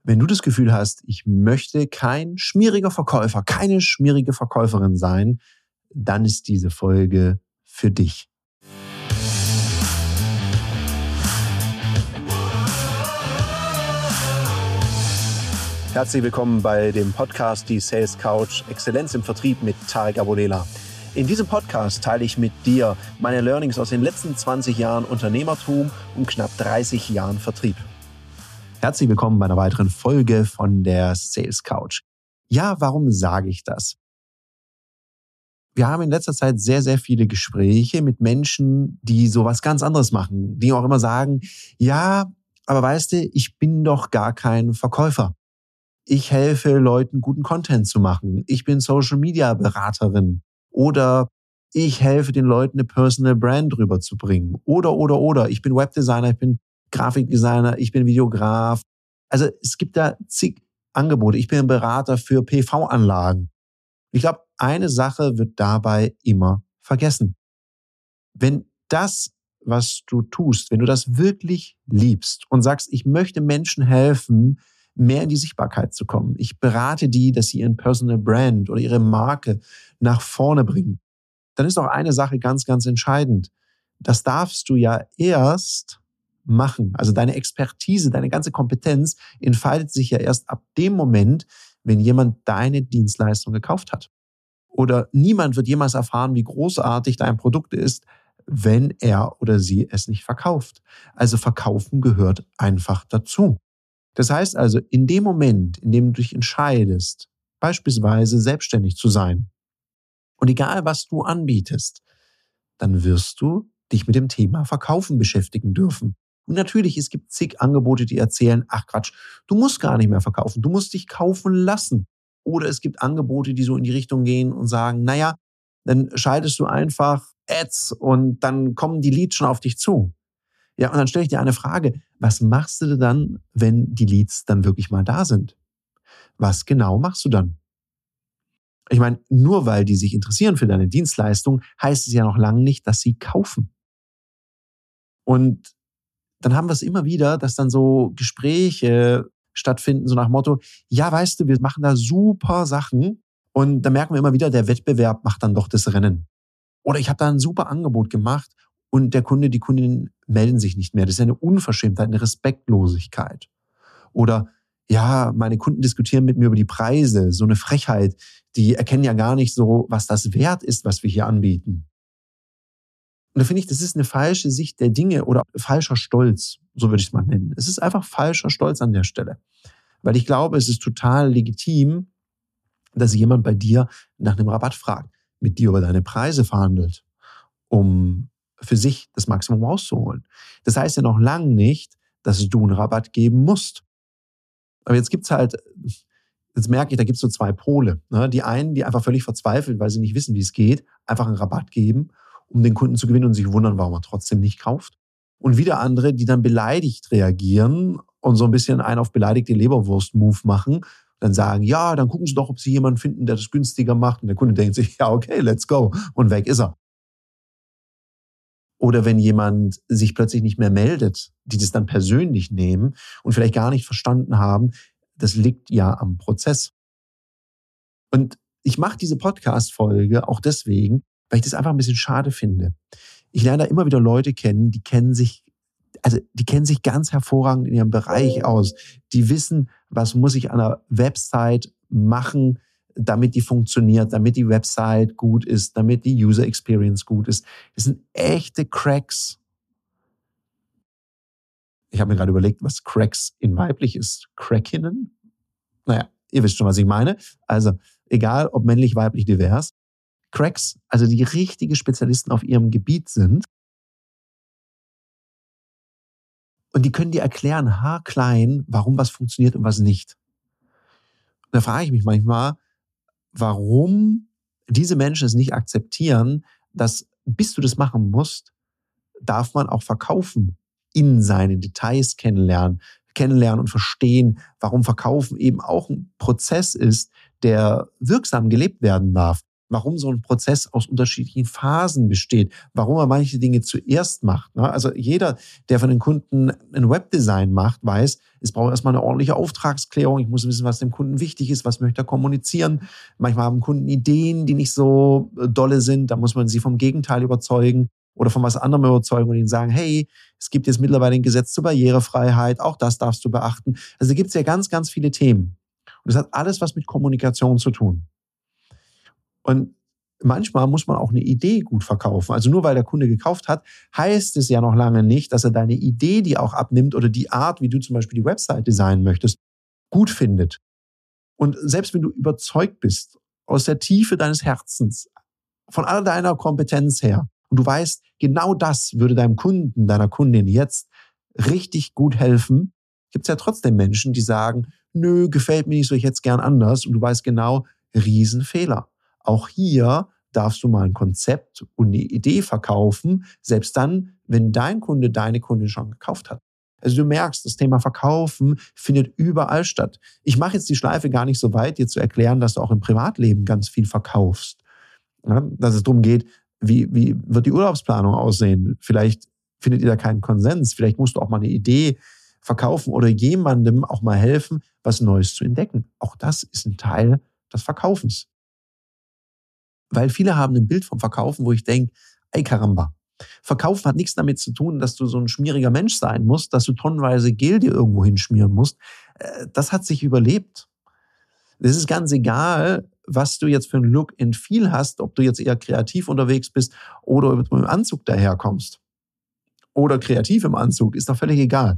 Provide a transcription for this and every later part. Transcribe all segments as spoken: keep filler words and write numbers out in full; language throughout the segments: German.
Wenn du das Gefühl hast, ich möchte kein schmieriger Verkäufer, keine schmierige Verkäuferin sein, dann ist diese Folge für dich. Herzlich willkommen bei dem Podcast Die Sales Couch Exzellenz im Vertrieb mit Tarek Abodela. In diesem Podcast teile ich mit dir meine Learnings aus den letzten zwanzig Jahren Unternehmertum und knapp dreißig Jahren Vertrieb. Herzlich willkommen bei einer weiteren Folge von der Sales Couch. Ja, warum sage ich das? Wir haben in letzter Zeit sehr, sehr viele Gespräche mit Menschen, die sowas ganz anderes machen, die auch immer sagen, ja, aber weißt du, ich bin doch gar kein Verkäufer. Ich helfe Leuten, guten Content zu machen. Ich bin Social-Media-Beraterin. Oder ich helfe den Leuten, eine Personal Brand rüberzubringen. Oder, oder, oder. Ich bin Webdesigner, ich bin Grafikdesigner, ich bin Videograf. Also es gibt da zig Angebote. Ich bin ein Berater für P V-Anlagen. Ich glaube, eine Sache wird dabei immer vergessen. Wenn das, was du tust, wenn du das wirklich liebst und sagst, ich möchte Menschen helfen, mehr in die Sichtbarkeit zu kommen. Ich berate die, dass sie ihren Personal Brand oder ihre Marke nach vorne bringen. Dann ist doch eine Sache ganz, ganz entscheidend. Das darfst du ja erst machen. Also deine Expertise, deine ganze Kompetenz entfaltet sich ja erst ab dem Moment, wenn jemand deine Dienstleistung gekauft hat. Oder niemand wird jemals erfahren, wie großartig dein Produkt ist, wenn er oder sie es nicht verkauft. Also verkaufen gehört einfach dazu. Das heißt also, in dem Moment, in dem du dich entscheidest, beispielsweise selbstständig zu sein, und egal was du anbietest, dann wirst du dich mit dem Thema Verkaufen beschäftigen dürfen. Und natürlich, es gibt zig Angebote, die erzählen, ach Quatsch, du musst gar nicht mehr verkaufen, du musst dich kaufen lassen. Oder es gibt Angebote, die so in die Richtung gehen und sagen, naja, dann schaltest du einfach Ads und dann kommen die Leads schon auf dich zu. Ja, und dann stelle ich dir eine Frage, was machst du dann, wenn die Leads dann wirklich mal da sind? Was genau machst du dann? Ich meine, nur weil die sich interessieren für deine Dienstleistung, heißt es ja noch lange nicht, dass sie kaufen. Und dann haben wir es immer wieder, dass dann so Gespräche stattfinden, so nach Motto, ja, weißt du, wir machen da super Sachen und da merken wir immer wieder, der Wettbewerb macht dann doch das Rennen. Oder ich habe da ein super Angebot gemacht und der Kunde, die Kundin melden sich nicht mehr. Das ist eine Unverschämtheit, eine Respektlosigkeit. Oder ja, meine Kunden diskutieren mit mir über die Preise, so eine Frechheit. Die erkennen ja gar nicht so, was das wert ist, was wir hier anbieten. Und da finde ich, das ist eine falsche Sicht der Dinge oder falscher Stolz, so würde ich es mal nennen. Es ist einfach falscher Stolz an der Stelle. Weil ich glaube, es ist total legitim, dass jemand bei dir nach einem Rabatt fragt, mit dir über deine Preise verhandelt, um für sich das Maximum rauszuholen. Das heißt ja noch lange nicht, dass du einen Rabatt geben musst. Aber jetzt gibt's halt, jetzt merke ich, da gibt's so zwei Pole. Ne? Die einen, die einfach völlig verzweifelt, weil sie nicht wissen, wie es geht, einfach einen Rabatt geben, um den Kunden zu gewinnen und sich wundern, warum er trotzdem nicht kauft. Und wieder andere, die dann beleidigt reagieren und so ein bisschen einen auf beleidigte Leberwurst-Move machen. Dann sagen, ja, dann gucken Sie doch, ob Sie jemanden finden, der das günstiger macht. Und der Kunde denkt sich, ja, okay, let's go. Und weg ist er. Oder wenn jemand sich plötzlich nicht mehr meldet, die das dann persönlich nehmen und vielleicht gar nicht verstanden haben, das liegt ja am Prozess. Und ich mache diese Podcast-Folge auch deswegen, weil ich das einfach ein bisschen schade finde. Ich lerne da immer wieder Leute kennen, die kennen sich, also die kennen sich ganz hervorragend in ihrem Bereich aus. Die wissen, was muss ich an einer Website machen, damit die funktioniert, damit die Website gut ist, damit die User Experience gut ist. Das sind echte Cracks. Ich habe mir gerade überlegt, was Cracks in weiblich ist. Crackinnen? Naja, ihr wisst schon, was ich meine. Also egal, ob männlich, weiblich, divers. Cracks, also die richtige Spezialisten auf ihrem Gebiet sind. Und die können dir erklären, haarklein, warum was funktioniert und was nicht. Und da frage ich mich manchmal, warum diese Menschen es nicht akzeptieren, dass bis du das machen musst, darf man auch verkaufen, in seinen Details kennenlernen, kennenlernen und verstehen, warum Verkaufen eben auch ein Prozess ist, der wirksam gelebt werden darf. warum so ein Prozess aus unterschiedlichen Phasen besteht, warum er manche Dinge zuerst macht. Also jeder, der von den Kunden ein Webdesign macht, weiß, es braucht erstmal eine ordentliche Auftragsklärung. Ich muss wissen, was dem Kunden wichtig ist, was möchte er kommunizieren. Manchmal haben Kunden Ideen, die nicht so dolle sind. Da muss man sie vom Gegenteil überzeugen oder von was anderem überzeugen und ihnen sagen, hey, es gibt jetzt mittlerweile ein Gesetz zur Barrierefreiheit, auch das darfst du beachten. Also da gibt es ja ganz, ganz viele Themen. Und das hat alles was mit Kommunikation zu tun. Und manchmal muss man auch eine Idee gut verkaufen. Also nur weil der Kunde gekauft hat, heißt es ja noch lange nicht, dass er deine Idee, die auch abnimmt oder die Art, wie du zum Beispiel die Website designen möchtest, gut findet. Und selbst wenn du überzeugt bist, aus der Tiefe deines Herzens, von all deiner Kompetenz her, und du weißt, genau das würde deinem Kunden, deiner Kundin jetzt richtig gut helfen, gibt es ja trotzdem Menschen, die sagen, nö, gefällt mir nicht so, ich hätte es gern anders. Und du weißt genau, Riesenfehler. Auch hier darfst du mal ein Konzept und eine Idee verkaufen, selbst dann, wenn dein Kunde, deine Kundin schon gekauft hat. Also du merkst, das Thema Verkaufen findet überall statt. Ich mache jetzt die Schleife gar nicht so weit, dir zu erklären, dass du auch im Privatleben ganz viel verkaufst. Ja, dass es darum geht, wie, wie wird die Urlaubsplanung aussehen? Vielleicht findet ihr da keinen Konsens. Vielleicht musst du auch mal eine Idee verkaufen oder jemandem auch mal helfen, was Neues zu entdecken. Auch das ist ein Teil des Verkaufens. Weil viele haben ein Bild vom Verkaufen, wo ich denke, ey Karamba, Verkaufen hat nichts damit zu tun, dass du so ein schmieriger Mensch sein musst, dass du tonnenweise Gel dir irgendwo hinschmieren musst. Das hat sich überlebt. Es ist ganz egal, was du jetzt für einen Look and Feel hast, ob du jetzt eher kreativ unterwegs bist oder mit einem Anzug daherkommst. Oder kreativ im Anzug, ist doch völlig egal.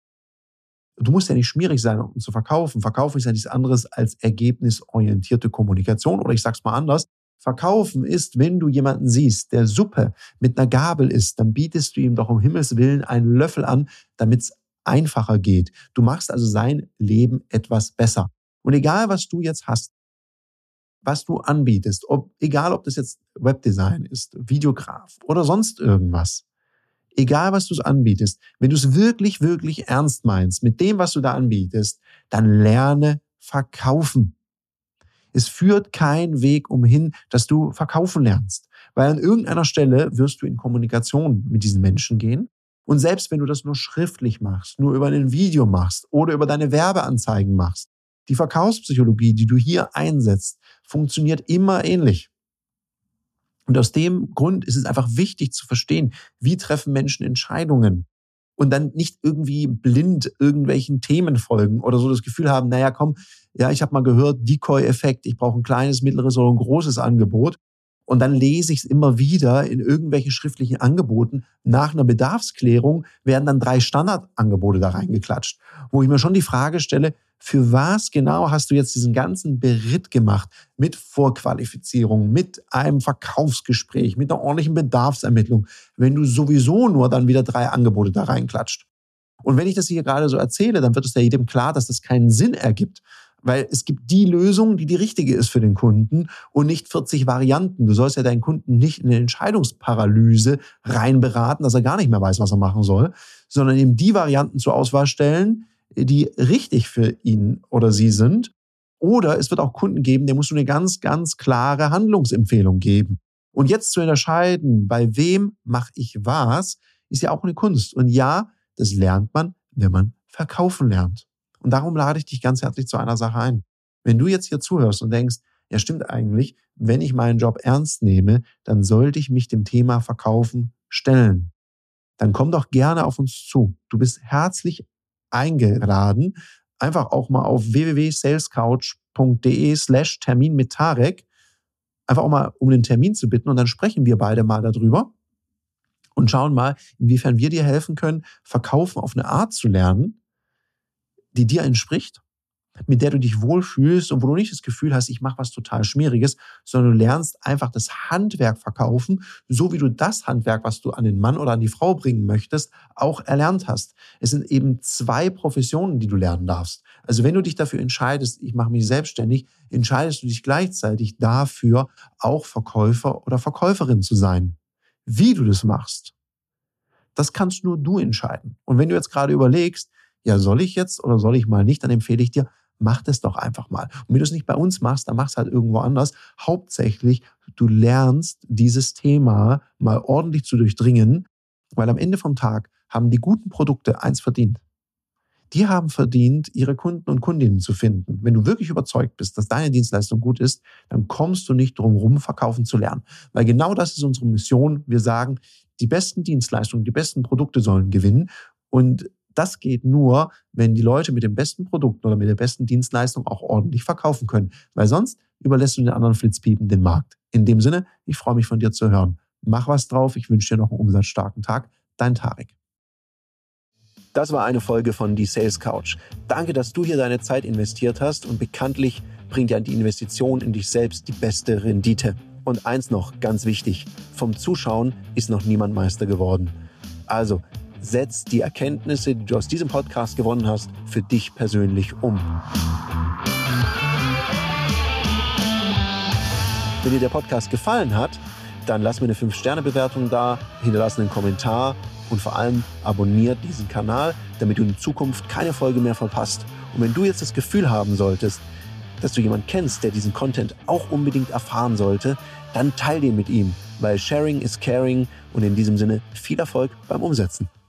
Du musst ja nicht schmierig sein, um zu verkaufen. Verkaufen ist ja nichts anderes als ergebnisorientierte Kommunikation. Oder ich sag's mal anders. Verkaufen ist, wenn du jemanden siehst, der Suppe mit einer Gabel isst, dann bietest du ihm doch um Himmels Willen einen Löffel an, damit es einfacher geht. Du machst also sein Leben etwas besser. Und egal, was du jetzt hast, was du anbietest, ob, egal, ob das jetzt Webdesign ist, Videograf oder sonst irgendwas, egal, was du anbietest, wenn du es wirklich, wirklich ernst meinst mit dem, was du da anbietest, dann lerne verkaufen. Es führt kein Weg umhin, dass du verkaufen lernst. Weil an irgendeiner Stelle wirst du in Kommunikation mit diesen Menschen gehen. Und selbst wenn du das nur schriftlich machst, nur über ein Video machst oder über deine Werbeanzeigen machst, die Verkaufspsychologie, die du hier einsetzt, funktioniert immer ähnlich. Und aus dem Grund ist es einfach wichtig zu verstehen, wie treffen Menschen Entscheidungen. Und dann nicht irgendwie blind irgendwelchen Themen folgen oder so das Gefühl haben, naja, komm, ja, ich habe mal gehört, Decoy-Effekt, ich brauche ein kleines, mittleres oder ein großes Angebot. Und dann lese ich es immer wieder in irgendwelchen schriftlichen Angeboten. Nach einer Bedarfsklärung werden dann drei Standardangebote da reingeklatscht, wo ich mir schon die Frage stelle, für was genau hast du jetzt diesen ganzen Beritt gemacht mit Vorqualifizierung, mit einem Verkaufsgespräch, mit einer ordentlichen Bedarfsermittlung, wenn du sowieso nur dann wieder drei Angebote da reinklatscht? Und wenn ich das hier gerade so erzähle, dann wird es ja jedem klar, dass das keinen Sinn ergibt. Weil es gibt die Lösung, die die richtige ist für den Kunden und nicht vierzig Varianten. Du sollst ja deinen Kunden nicht in eine Entscheidungsparalyse reinberaten, dass er gar nicht mehr weiß, was er machen soll, sondern ihm die Varianten zur Auswahl stellen, die richtig für ihn oder sie sind. Oder es wird auch Kunden geben, denen musst du eine ganz, ganz klare Handlungsempfehlung geben. Und jetzt zu unterscheiden, bei wem mache ich was, ist ja auch eine Kunst. Und ja, das lernt man, wenn man verkaufen lernt. Und darum lade ich dich ganz herzlich zu einer Sache ein. Wenn du jetzt hier zuhörst und denkst, ja stimmt eigentlich, wenn ich meinen Job ernst nehme, dann sollte ich mich dem Thema Verkaufen stellen. Dann komm doch gerne auf uns zu. Du bist herzlich eingeladen, einfach auch mal auf w w w punkt salescouch punkt de slash Termin mit Tarek, einfach auch mal um einen Termin zu bitten und dann sprechen wir beide mal darüber und schauen mal, inwiefern wir dir helfen können, Verkaufen auf eine Art zu lernen, die dir entspricht, mit der du dich wohlfühlst und wo du nicht das Gefühl hast, ich mache was total Schmieriges, sondern du lernst einfach das Handwerk verkaufen, so wie du das Handwerk, was du an den Mann oder an die Frau bringen möchtest, auch erlernt hast. Es sind eben zwei Professionen, die du lernen darfst. Also wenn du dich dafür entscheidest, ich mache mich selbstständig, entscheidest du dich gleichzeitig dafür, auch Verkäufer oder Verkäuferin zu sein. Wie du das machst, das kannst nur du entscheiden. Und wenn du jetzt gerade überlegst, ja, soll ich jetzt oder soll ich mal nicht, dann empfehle ich dir, mach das doch einfach mal. Und wenn du es nicht bei uns machst, dann mach es halt irgendwo anders. Hauptsächlich, du lernst dieses Thema mal ordentlich zu durchdringen, weil am Ende vom Tag haben die guten Produkte eins verdient. Die haben verdient, ihre Kunden und Kundinnen zu finden. Wenn du wirklich überzeugt bist, dass deine Dienstleistung gut ist, dann kommst du nicht drum herum, verkaufen zu lernen. Weil genau das ist unsere Mission. Wir sagen, die besten Dienstleistungen, die besten Produkte sollen gewinnen. Und das geht nur, wenn die Leute mit den besten Produkten oder mit der besten Dienstleistung auch ordentlich verkaufen können. Weil sonst überlässt du den anderen Flitzpiepen den Markt. In dem Sinne, ich freue mich von dir zu hören. Mach was drauf. Ich wünsche dir noch einen umsatzstarken Tag. Dein Tarek. Das war eine Folge von Die Sales Couch. Danke, dass du hier deine Zeit investiert hast und bekanntlich bringt ja die Investition in dich selbst die beste Rendite. Und eins noch, ganz wichtig, vom Zuschauen ist noch niemand Meister geworden. Also, setz die Erkenntnisse, die du aus diesem Podcast gewonnen hast, für dich persönlich um. Wenn dir der Podcast gefallen hat, dann lass mir eine fünf Sterne Bewertung da, hinterlass einen Kommentar und vor allem abonniert diesen Kanal, damit du in Zukunft keine Folge mehr verpasst. Und wenn du jetzt das Gefühl haben solltest, dass du jemanden kennst, der diesen Content auch unbedingt erfahren sollte, dann teil den mit ihm, weil Sharing is Caring und in diesem Sinne viel Erfolg beim Umsetzen.